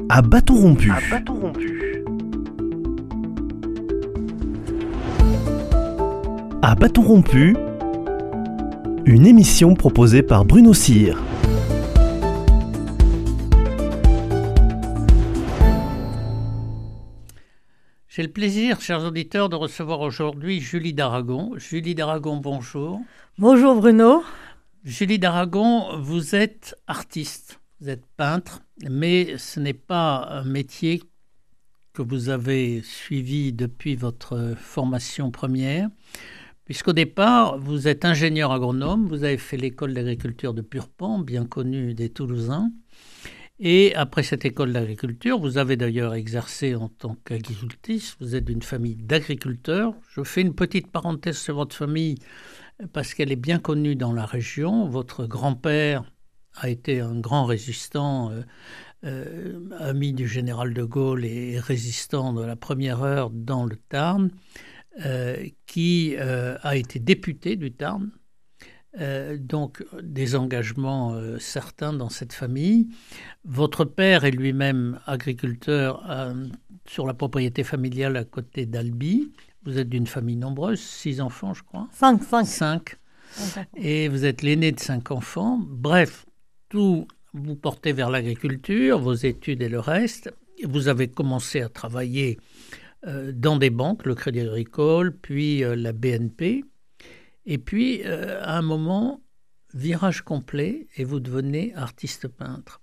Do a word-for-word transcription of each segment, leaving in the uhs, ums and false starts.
À bâton rompu. À bâton rompu. À bâton rompu, une émission proposée par Bruno Cyr. J'ai le plaisir, chers auditeurs, de recevoir aujourd'hui Julie d'Aragon. Julie d'Aragon, bonjour. Bonjour Bruno. Julie d'Aragon, vous êtes artiste, vous êtes peintre, mais ce n'est pas un métier que vous avez suivi depuis votre formation première, puisqu'au départ, vous êtes ingénieur agronome, vous avez fait l'école d'agriculture de Purpan, bien connue des Toulousains. Et après cette école d'agriculture, vous avez d'ailleurs exercé en tant qu'agricultrice, vous êtes d'une famille d'agriculteurs. Je fais une petite parenthèse sur votre famille parce qu'elle est bien connue dans la région. Votre grand-père a été un grand résistant, euh, euh, ami du général de Gaulle et résistant de la première heure dans le Tarn, euh, qui euh, a été député du Tarn. Euh, donc des engagements euh, certains dans cette famille. Votre père est lui-même agriculteur euh, sur la propriété familiale à côté d'Albi. Vous êtes d'une famille nombreuse, six enfants je crois. Cinq, cinq. Cinq. Et vous êtes l'aîné de cinq enfants. Bref, tout vous portez vers l'agriculture, vos études et le reste. Vous avez commencé à travailler euh, dans des banques, le Crédit Agricole, puis euh, la B N P. Et puis, euh, à un moment, virage complet, et vous devenez artiste-peintre.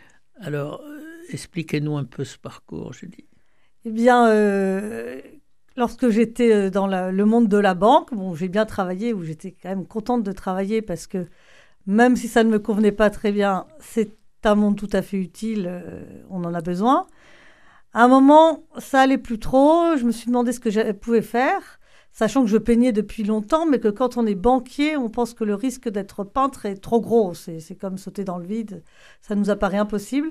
Alors, euh, expliquez-nous un peu ce parcours, Julie. Eh bien, euh, lorsque j'étais dans la, le monde de la banque, bon, j'ai bien travaillé, où j'étais quand même contente de travailler, parce que même si ça ne me convenait pas très bien, c'est un monde tout à fait utile, euh, on en a besoin. À un moment, ça allait plus trop, je me suis demandé ce que je pouvais faire, sachant que je peignais depuis longtemps, mais que quand on est banquier, on pense que le risque d'être peintre est trop gros. C'est, c'est comme sauter dans le vide, ça nous apparaît impossible.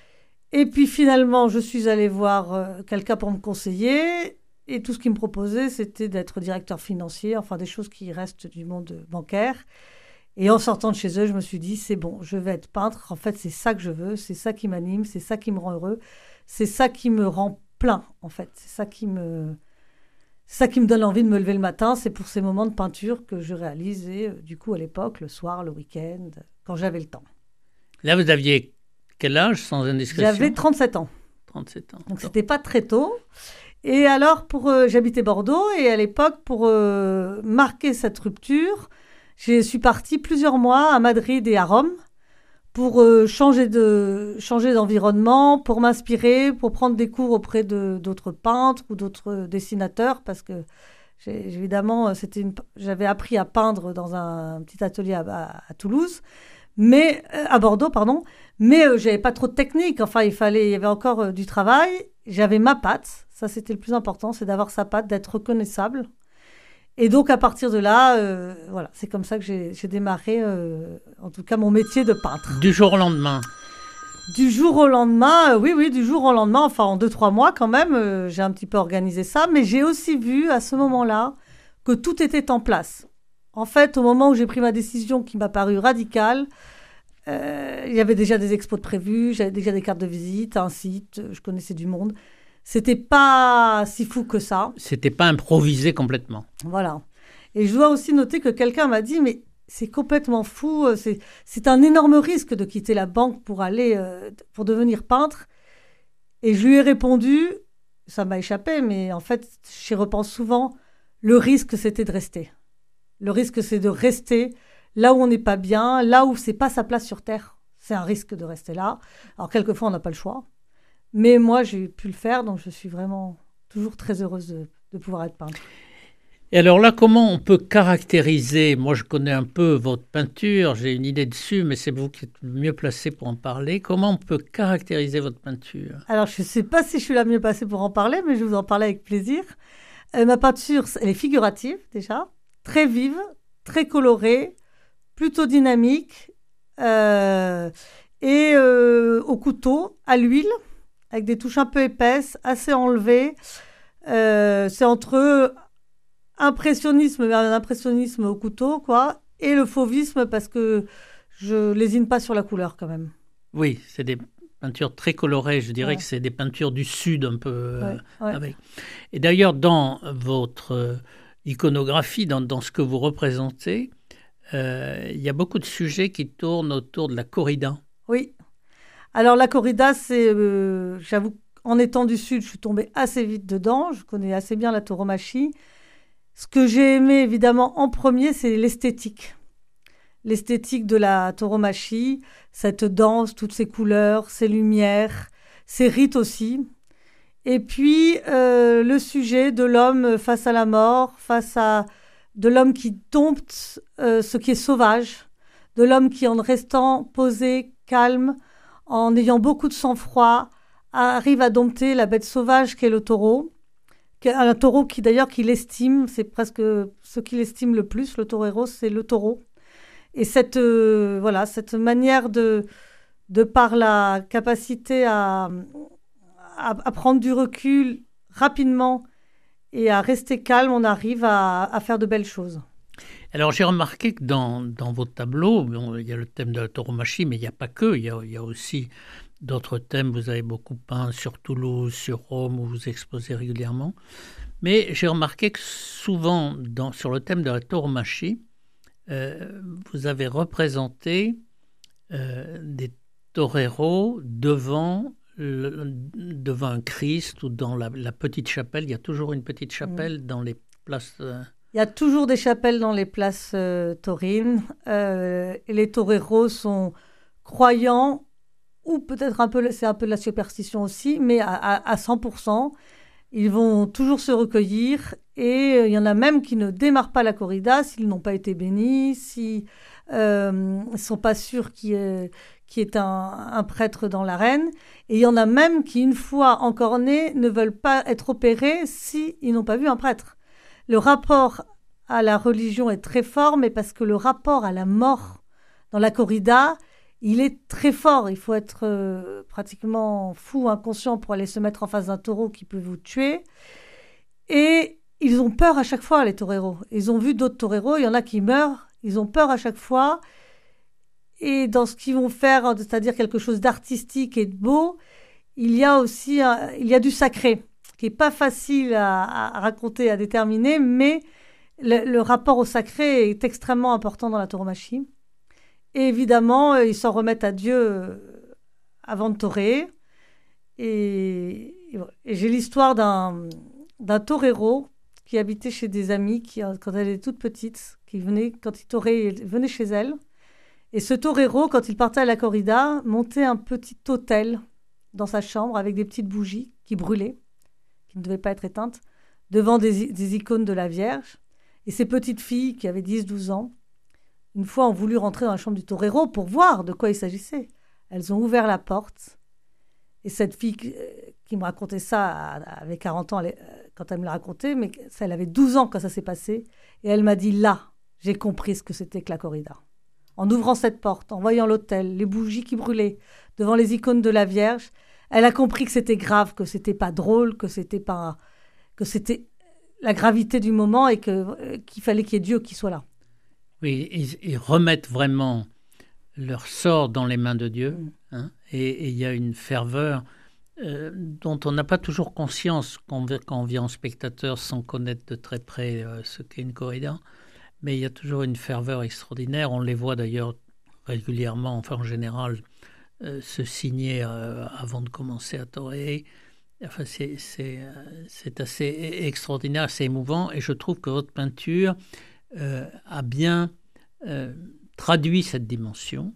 Et puis finalement, je suis allée voir euh, quelqu'un pour me conseiller, et tout ce qu'il me proposait, c'était d'être directeur financier, enfin des choses qui restent du monde bancaire. Et en sortant de chez eux, je me suis dit, c'est bon, je vais être peintre. En fait, c'est ça que je veux, c'est ça qui m'anime, c'est ça qui me rend heureux, c'est ça qui me rend plein, en fait. C'est ça qui me... C'est ça qui me donne envie de me lever le matin, c'est pour ces moments de peinture que je réalisais, euh, du coup, à l'époque, le soir, le week-end, quand j'avais le temps. Là, vous aviez quel âge, sans indiscrétion ? J'avais trente-sept ans. trente-sept ans. Donc, ce n'était pas très tôt. Et alors, pour, euh, j'habitais Bordeaux, et à l'époque, pour euh, marquer cette rupture, je suis partie plusieurs mois à Madrid et à Rome pour euh, changer, de, changer d'environnement, pour m'inspirer, pour prendre des cours auprès de, d'autres peintres ou d'autres dessinateurs, parce que j'ai, évidemment, c'était une, j'avais appris à peindre dans un, un petit atelier à, à, à Toulouse, mais euh, à Bordeaux, pardon, mais euh, j'avais pas trop de technique. Enfin, il fallait, il y avait encore euh, du travail. J'avais ma patte, ça c'était le plus important, c'est d'avoir sa patte, d'être reconnaissable. Et donc, à partir de là, euh, voilà, c'est comme ça que j'ai, j'ai démarré, euh, en tout cas, mon métier de peintre. Du jour au lendemain ? Du jour au lendemain, euh, oui, oui, du jour au lendemain, enfin, en deux, trois mois quand même, euh, j'ai un petit peu organisé ça. Mais j'ai aussi vu, à ce moment-là, que tout était en place. En fait, au moment où j'ai pris ma décision qui m'a paru radicale, euh, il y avait déjà des expos de prévus, j'avais déjà des cartes de visite, un site, je connaissais du monde. C'était pas si fou que ça. C'était pas improvisé complètement. Voilà. Et je dois aussi noter que quelqu'un m'a dit, mais c'est complètement fou, c'est, c'est un énorme risque de quitter la banque pour aller, euh, pour devenir peintre. Et je lui ai répondu, ça m'a échappé, mais en fait, j'y repense souvent, le risque c'était de rester. Le risque c'est de rester là où on n'est pas bien, là où c'est pas sa place sur Terre. C'est un risque de rester là. Alors quelquefois on n'a pas le choix. Mais moi, j'ai pu le faire, donc je suis vraiment toujours très heureuse de, de pouvoir être peintre. Et alors là, comment on peut caractériser ? Moi, je connais un peu votre peinture, j'ai une idée dessus, mais c'est vous qui êtes le mieux placé pour en parler. Comment on peut caractériser votre peinture ? Alors, je ne sais pas si je suis la mieux placée pour en parler, mais je vais vous en parler avec plaisir. Euh, ma peinture, elle est figurative, déjà, très vive, très colorée, plutôt dynamique, euh, et euh, au couteau, à l'huile, avec des touches un peu épaisses, assez enlevées. Euh, c'est entre impressionnisme, un impressionnisme au couteau, quoi, et le fauvisme, parce que je lésine pas sur la couleur, quand même. Oui, c'est des peintures très colorées. Je dirais Ouais. que c'est des peintures du Sud un peu. euh, Ouais, ouais. avec. Et d'ailleurs, dans votre euh, iconographie, dans, dans ce que vous représentez, euh, il y a beaucoup de sujets qui tournent autour de la corrida. Oui. Alors la corrida, c'est, euh, j'avoue, en étant du Sud, je suis tombée assez vite dedans. Je connais assez bien la tauromachie. Ce que j'ai aimé évidemment en premier, c'est l'esthétique. L'esthétique de la tauromachie, cette danse, toutes ces couleurs, ces lumières, ces rites aussi. Et puis euh, le sujet de l'homme face à la mort, face à de l'homme qui dompte euh, ce qui est sauvage, de l'homme qui en restant posé, calme, en ayant beaucoup de sang-froid, arrive à dompter la bête sauvage qu'est le taureau. Un taureau qui d'ailleurs qui l'estime, c'est presque ce qu'il estime le plus, le torero, c'est le taureau. Et cette, euh, voilà, cette manière de, de par la capacité à, à, à prendre du recul rapidement et à rester calme, on arrive à, à faire de belles choses. Alors j'ai remarqué que dans, dans vos tableaux, bon, il y a le thème de la tauromachie, mais il n'y a pas que, il y a, il y a aussi d'autres thèmes. Vous avez beaucoup peint sur Toulouse, sur Rome, où vous exposez régulièrement. Mais j'ai remarqué que souvent, dans, sur le thème de la tauromachie, euh, vous avez représenté euh, des toreros devant, le, devant un Christ ou dans la, la petite chapelle. Il y a toujours une petite chapelle mmh. dans les places... Euh... Il y a toujours des chapelles dans les places euh, taurines. Euh, et les toreros sont croyants, ou peut-être un peu, c'est un peu de la superstition aussi, mais à, à, à cent pour cent. Ils vont toujours se recueillir et il euh, y en a même qui ne démarrent pas la corrida s'ils n'ont pas été bénis, s'ils euh, ne sont pas sûrs qu'il y ait, qu'il y ait un, un prêtre dans l'arène. Et il y en a même qui, une fois encore nés, ne veulent pas être opérés s'ils n'ont pas vu un prêtre. Le rapport à la religion est très fort, mais parce que le rapport à la mort dans la corrida, il est très fort. Il faut être euh, pratiquement fou, inconscient pour aller se mettre en face d'un taureau qui peut vous tuer. Et ils ont peur à chaque fois, les toreros. Ils ont vu d'autres toreros, il y en a qui meurent, ils ont peur à chaque fois. Et dans ce qu'ils vont faire, c'est-à-dire quelque chose d'artistique et de beau, il y a aussi un, il y a du sacré, qui n'est pas facile à, à raconter, à déterminer, mais le, le rapport au sacré est extrêmement important dans la tauromachie. Et évidemment, ils s'en remettent à Dieu avant de toréer. Et, et j'ai l'histoire d'un, d'un torero qui habitait chez des amis qui, quand elle était toute petite, qui venait, quand il toréait, venait chez elle. Et ce torero, quand il partait à la corrida, montait un petit autel dans sa chambre avec des petites bougies qui brûlaient, qui ne devaient pas être éteintes, devant des, des icônes de la Vierge. Et ces petites filles qui avaient dix douze ans, une fois, ont voulu rentrer dans la chambre du torero pour voir de quoi il s'agissait. Elles ont ouvert la porte. Et cette fille qui, qui me racontait ça avait quarante ans elle, quand elle me l'a raconté, mais elle avait douze ans quand ça s'est passé. Et elle m'a dit, là, j'ai compris ce que c'était que la corrida. En ouvrant cette porte, en voyant l'autel, les bougies qui brûlaient, devant les icônes de la Vierge, elle a compris que c'était grave, que c'était pas drôle, que c'était pas, que c'était la gravité du moment et que, qu'il fallait qu'il y ait Dieu qui soit là. Oui, ils, ils remettent vraiment leur sort dans les mains de Dieu. Mmh. Hein, et il y a une ferveur euh, dont on n'a pas toujours conscience quand, quand on vient en spectateur sans connaître de très près euh, ce qu'est une corrida. Mais il y a toujours une ferveur extraordinaire. On les voit d'ailleurs régulièrement, enfin en général, euh, se signer euh, avant de commencer à toréer. Enfin, c'est, c'est, c'est assez extraordinaire, assez émouvant. Et je trouve que votre peinture euh, a bien euh, traduit cette dimension.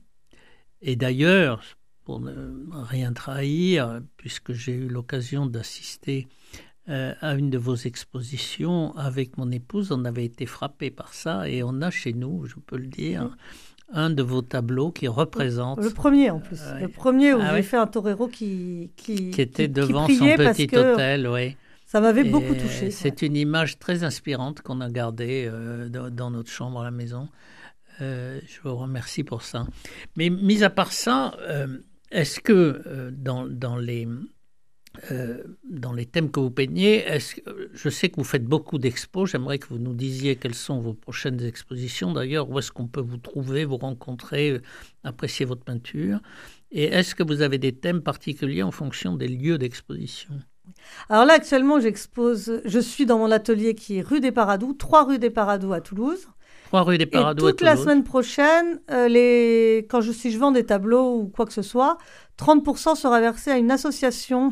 Et d'ailleurs, pour ne rien trahir, puisque j'ai eu l'occasion d'assister euh, à une de vos expositions avec mon épouse, on avait été frappés par ça. Et on a chez nous, je peux le dire, oui. un de vos tableaux qui représente... Le premier en plus. Euh, le premier où ah, j'ai oui. fait un torero qui... Qui, qui était qui, devant qui son petit hôtel, oui. Ça m'avait et beaucoup touché. C'est ouais. une image très inspirante qu'on a gardée euh, dans, dans notre chambre à la maison. Euh, je vous remercie pour ça. Mais mis à part ça, euh, est-ce que euh, dans, dans, les, euh, dans les thèmes que vous peignez, est-ce que, je sais que vous faites beaucoup d'expos, j'aimerais que vous nous disiez quelles sont vos prochaines expositions. D'ailleurs, où est-ce qu'on peut vous trouver, vous rencontrer, apprécier votre peinture. Et est-ce que vous avez des thèmes particuliers en fonction des lieux d'exposition? Alors là, actuellement, j'expose, je suis dans mon atelier qui est rue des Paradous, trois rue des Paradous à Toulouse. trois rue des Paradous à Toulouse. Et toute la semaine prochaine, euh, les... quand je, si je vends des tableaux ou quoi que ce soit, trente pour cent sera versé à une association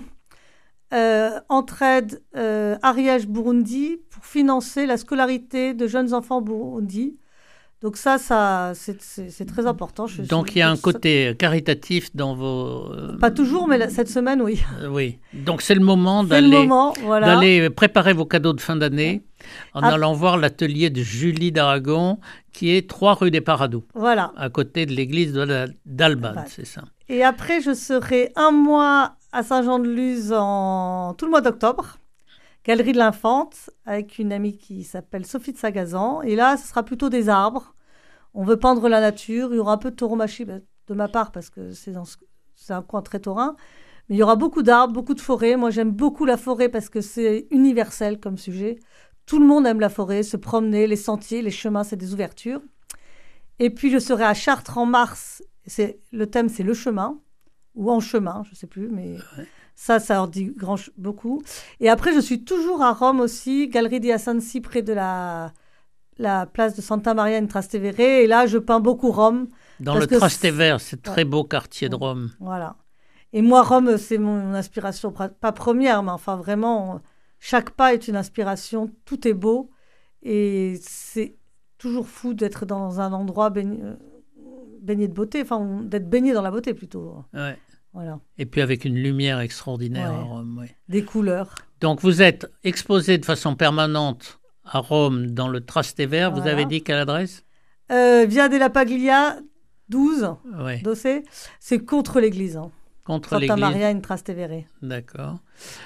euh, Entraide euh, Ariège-Burundi pour financer la scolarité de jeunes enfants Burundi. Donc ça, ça c'est, c'est, c'est très important. Je, Donc je, il y a un ça... côté caritatif dans vos... Euh... Pas toujours, mais la, cette semaine, oui. Euh, oui. Donc c'est le moment, c'est d'aller, le moment voilà. d'aller préparer vos cadeaux de fin d'année en à... allant voir l'atelier de Julie d'Aragon qui est trois rue des Paradous. Voilà. À côté de l'église de la, d'Albane, ouais. C'est ça. Et après, je serai un mois à Saint-Jean-de-Luz en tout le mois d'octobre. Galerie de l'Infante, avec une amie qui s'appelle Sophie de Sagazan. Et là, ce sera plutôt des arbres. On veut peindre la nature. Il y aura un peu de tauromachie de ma part, parce que c'est, dans ce... c'est un coin très taurin. Mais il y aura beaucoup d'arbres, beaucoup de forêts. Moi, j'aime beaucoup la forêt parce que c'est universel comme sujet. Tout le monde aime la forêt, se promener, les sentiers, les chemins, c'est des ouvertures. Et puis, je serai à Chartres en mars. C'est... Le thème, c'est le chemin, ou en chemin, je ne sais plus, mais... Ouais. Ça, ça en dit grand, beaucoup. Et après, je suis toujours à Rome aussi, Galerie di Assanzi, près de la, la place de Santa Maria in Trastevere. Et là, je peins beaucoup Rome. Dans le Trastevere, c'est très ouais. beau quartier de Rome. Voilà. Et moi, Rome, c'est mon inspiration, pas première, mais enfin vraiment, chaque pas est une inspiration, tout est beau. Et c'est toujours fou d'être dans un endroit baigné, baigné de beauté, enfin, d'être baigné dans la beauté plutôt. Ouais. Voilà. Et puis avec une lumière extraordinaire ouais. à Rome. Oui. Des couleurs. Donc vous êtes exposé de façon permanente à Rome dans le Trastevere. Voilà. Vous avez dit quelle adresse? euh, Via della Paglia douze, ouais. Dossé. C'est contre l'église. Hein. Contre Santa l'église. Santa Maria in Trastevere. D'accord.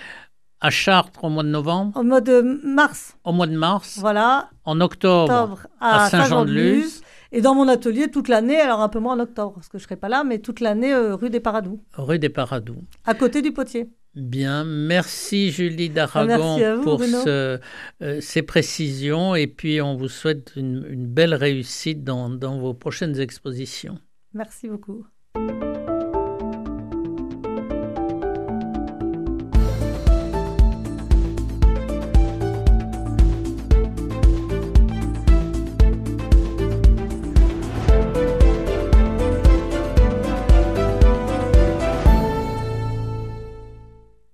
À Chartres au mois de novembre? Au mois de mars. Au mois de mars. Voilà. En octobre, octobre à, à Saint-Jean-de-Luz. Et dans mon atelier, toute l'année, alors un peu moins en octobre, parce que je ne serai pas là, mais toute l'année, euh, rue des Paradous. Rue des Paradous. À côté du Potier. Bien, merci Julie d'Aragon vous, pour ce, euh, ces précisions. Et puis, on vous souhaite une, une belle réussite dans, dans vos prochaines expositions. Merci beaucoup.